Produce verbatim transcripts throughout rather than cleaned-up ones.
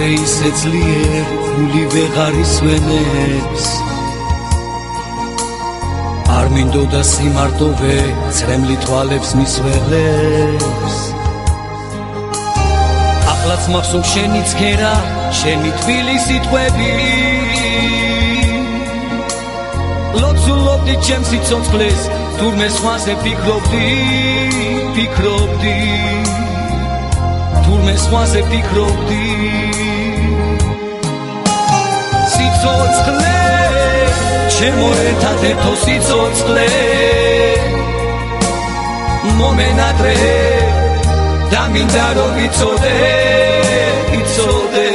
კიდევ ისე ძლიერ გული ვეღარ ისვენებს არ მინდოდა სიმარტოვე წრემლი თვალებს მისველებს ახლაც მახსოვს შენი ცქერა შენი თბილი სიტყვები ლოცულობდი ჩემს სიცოცხლეს თურმე სხვაზე ფიქრობდი ფიქრობდი თურმე სხვაზე ფიქრობდი სიცოცხლე ჩემო ერთადერთო სიცოცხლე მომენატრე და მინდა რომ იცოდე იცოდე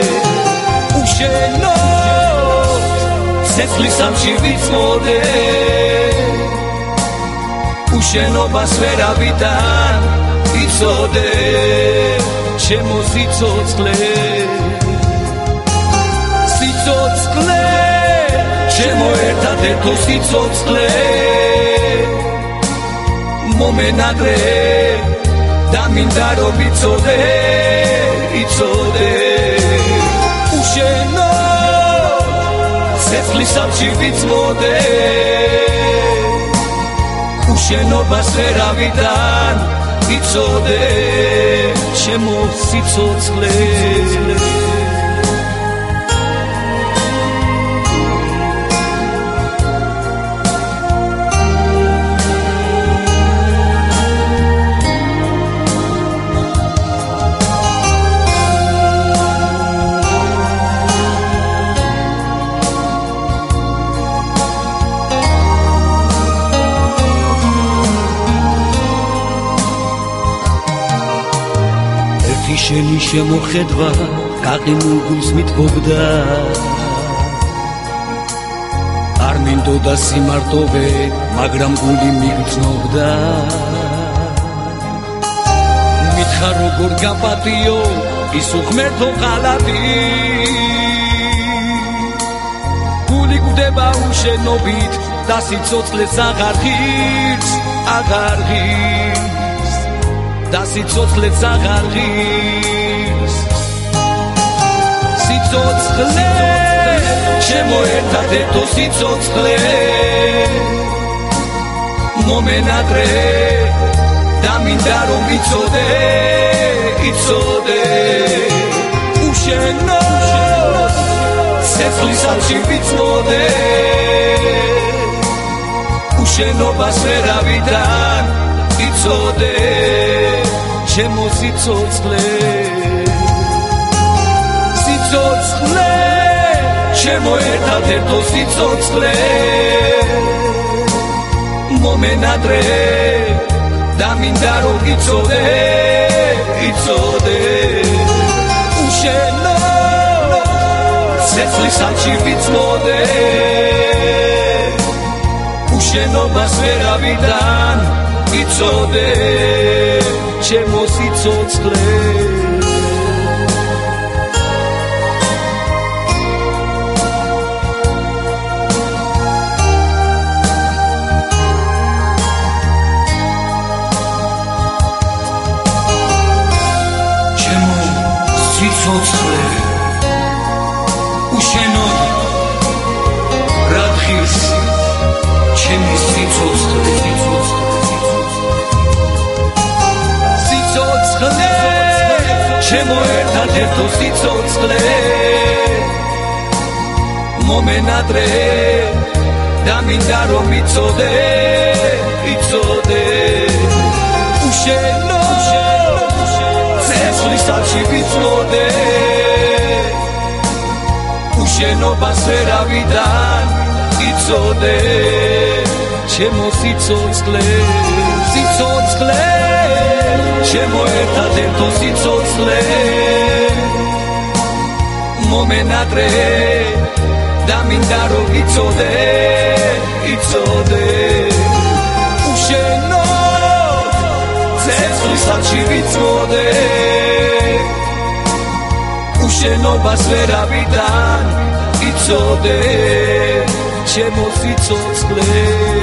უშენო ცეცხლის სამში ვიცმოდე უშენობას ვერავიდან იცოდე ჩემო სიცოცხლე სიცოცხლე ჩემო ერთადერთო სიცოცხლე მომენატრე და მინდა რომ იცოდე იცოდე უშენო ცეცხლის სამში ვიცმოდე უშენობას ვერავიდან იცოდე ჩემო სიცოცხლე შენი შემოხედვა გაყინულ გულს მithბობდა არ მინდოდა სიმარტოვე მაგრამ გული მიგრძნობდა მითხარ როგორ გაპატიო ის უღმერთო ყალატი გული გვდება უშენობით და სიცოცხლეს აღარ ღირს აღარ ღირს და სიცოცხლეც აღარ ღირს სიცოცხლე ჩემო ერთადერთო სიცოცხლე მომენატრე და მინდა რომ იცოდე იცოდე უშენო ცეცხლის სამში ვიცმოდე უშენობას ვერავიდან იცოდე ჩემო სიცოცხლე სიცოცხლე ჩემო ერთადერთო სიცოცხლე მომენატრე და მინდა რომ იცოდე იცოდე უშენო ცეცხლის სამში ვიცმოდე უშენობას ვერავიდან იცოდე ჩემო სიცოცხლე ჩემო სიცოცხლე უშენო რა ღირს ჩემი სიცოცხლე სიცოცხლე ჩემო ერთადერთო სიცოცხლე მომენატრე და მინდა რომ იცოდე იცოდე უშენო ცეცხლის სამში ვიცმოდე უშენობას ვერავიდან იცოდე ჩემო სიცოცხლე სიცოცხლე ჩემო ერთადერთო სიცოცხლე მომენატრე და მინდა რომ იცოდე იცოდე უშენო ცეცხლის სამში ვიცმოდე უშენობას ვერავიდან იცოდე ჩემო სიცოცხლე